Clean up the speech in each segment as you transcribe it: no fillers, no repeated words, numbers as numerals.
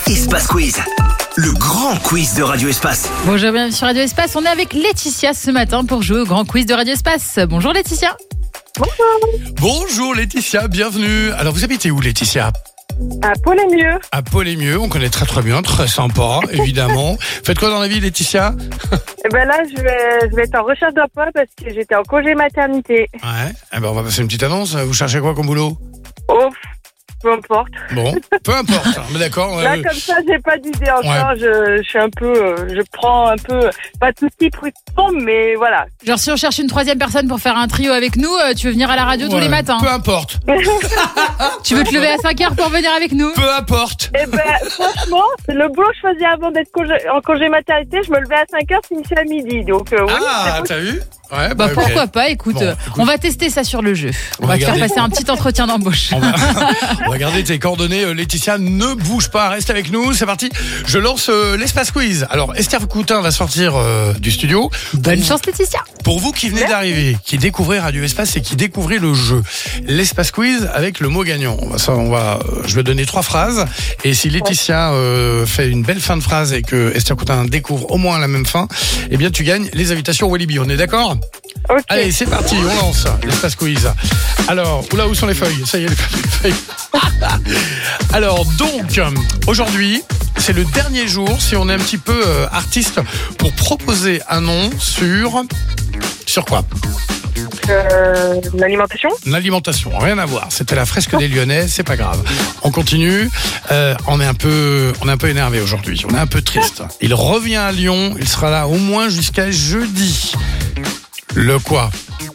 Espace Quiz, le grand quiz de Radio Espace. Bonjour, bienvenue sur Radio Espace. On est avec Laetitia ce matin pour jouer au grand quiz de Radio Espace. Bonjour Laetitia. Bonjour Laetitia, bienvenue. Alors vous habitez où Laetitia ? À Paul-et-Mieux. À Paul-et-Mieux, on connaît très bien, très sympa, évidemment. Faites quoi dans la vie Laetitia ? Et ben là, je vais être en recherche d'emploi parce que j'étais en congé maternité. Ouais, eh ben on va passer une petite annonce. Vous cherchez quoi comme boulot ? Oh, peu importe. Bon, peu importe, mais d'accord. Là, comme ça, j'ai pas d'idée encore. Ouais. Je suis un peu, je prends un peu, pas tout ce qui tombe, mais voilà. Genre si on cherche une troisième personne pour faire un trio avec nous, tu veux venir à la radio tous les matins ? Peu importe. Tu veux te lever à 5h pour venir avec nous ? Peu importe. Eh ben, franchement, le boulot que je faisais avant d'être en congé maternité, je me levais à 5h, finissais à midi. Donc, oui, t'as vu ? Ouais, bah okay. Pourquoi pas, écoute, on va tester ça sur le jeu. On va te faire passer un petit entretien d'embauche. On va garder tes coordonnées. Laetitia, ne bouge pas, reste avec nous, c'est parti. Je lance l'Espace Quiz. Alors, Esther Coutin va sortir du studio. Bonne chance Laetitia. Pour vous qui venez d'arriver, qui découvrez Radio Espace et qui découvrez le jeu, l'Espace Quiz avec le mot gagnant. Je vais donner 3 phrases. Et si Laetitia fait une belle fin de phrase et que Esther Coutin découvre au moins la même fin, eh bien tu gagnes les invitations Walibi. On est d'accord ? Okay. Allez, c'est parti, on lance l'Espace Quiz. Alors, où sont les feuilles ? Ça y est, les feuilles. Alors, donc, aujourd'hui, c'est le dernier jour, si on est un petit peu artiste, pour proposer un nom sur quoi ? L'alimentation ? L'alimentation, rien à voir. C'était la fresque des Lyonnais, c'est pas grave. On continue. On est un peu énervé aujourd'hui. On est un peu triste. Il revient à Lyon. Il sera là au moins jusqu'à jeudi. Le quoi ?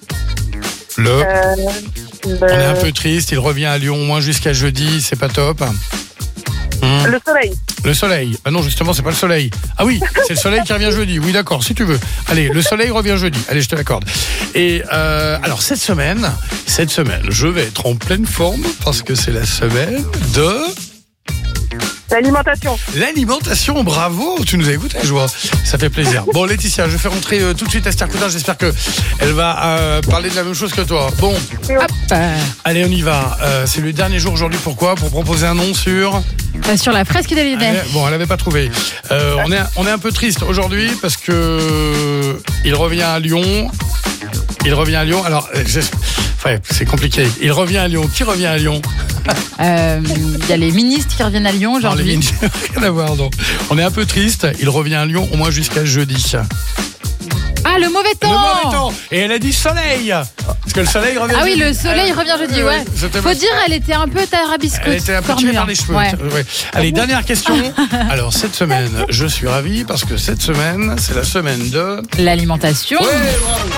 On est un peu triste. Il revient à Lyon au moins jusqu'à jeudi. C'est pas top. Le soleil. Le soleil. Ah non, justement, c'est pas le soleil. Ah oui, c'est le soleil qui revient jeudi. Oui, d'accord, si tu veux. Allez, le soleil revient jeudi. Allez, je te l'accorde. Et alors, cette semaine, je vais être en pleine forme parce que c'est la semaine de... L'alimentation, bravo, tu nous as écouté, je vois. Ça fait plaisir. Bon, Laetitia, je fais rentrer tout de suite Esther Coutin. J'espère qu'elle va parler de la même chose que toi. Bon, hop. Allez, on y va. C'est le dernier jour aujourd'hui. Pourquoi ? Pour proposer un nom sur la fresque des Lyonnais. Bon, elle n'avait pas trouvé. On est un peu triste aujourd'hui parce que il revient à Lyon. Alors, c'est compliqué. Il revient à Lyon. Qui revient à Lyon ? Il y a les ministres qui reviennent à Lyon aujourd'hui. Non, les ministres, rien à voir, non. On est un peu triste. Il revient à Lyon au moins jusqu'à jeudi. Ah, le mauvais temps. Et elle a dit soleil. Parce que le soleil revient jeudi. Ah oui, le soleil revient jeudi, ouais. Faut dire, elle était un peu tarabiscote. Elle était un peu tirée par les cheveux. Ouais. Allez, dernière question. Alors, cette semaine, je suis ravi parce que cette semaine, c'est la semaine de... l'alimentation. Ouais, bravo.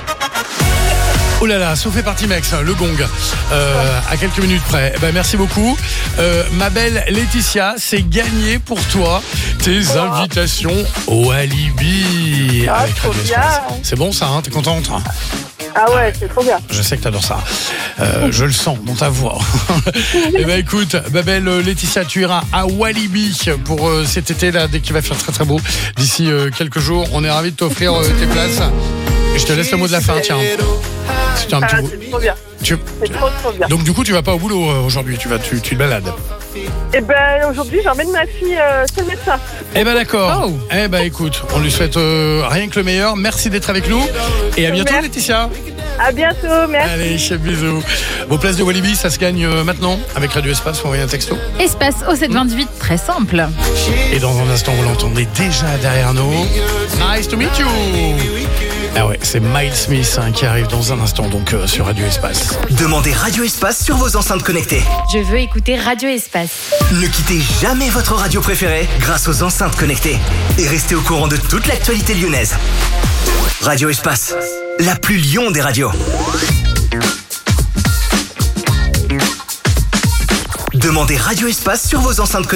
Oh là là, Sophie Partimex, le gong, à quelques minutes près. Merci beaucoup. Ma belle Laetitia, c'est gagné pour toi tes invitations au Walibi. Avec trop bien. C'est bon ça, hein ? T'es contente ? Ah ouais, c'est trop bien. Je sais que t'adores ça. Je le sens dans ta voix. Écoute, ma belle Laetitia, tu iras à Walibi pour cet été-là, dès qu'il va faire très très beau. D'ici quelques jours, on est ravis de t'offrir tes places. Et je te laisse le mot de la fin, tiens. C'est trop bien. C'est trop bien. Donc du coup, tu vas pas au boulot aujourd'hui, tu te balades. Aujourd'hui, j'emmène ma fille chez le médecin. D'accord. Oh. Écoute, on lui souhaite rien que le meilleur. Merci d'être avec nous. Et à bientôt, Laetitia. À bientôt, merci. Allez, bisous. Vos places de Walibi, ça se gagne maintenant avec Radio Espace. Vous envoyez un texto. Espace au 728, très simple. Et dans un instant, vous l'entendez déjà derrière nous. Nice to meet you. Ah ouais, c'est Miles Smith qui arrive dans un instant donc sur Radio Espace. Demandez Radio Espace sur vos enceintes connectées. Je veux écouter Radio Espace. Ne quittez jamais votre radio préférée grâce aux enceintes connectées. Et restez au courant de toute l'actualité lyonnaise. Radio Espace, la plus Lyon des radios. Demandez Radio Espace sur vos enceintes connectées.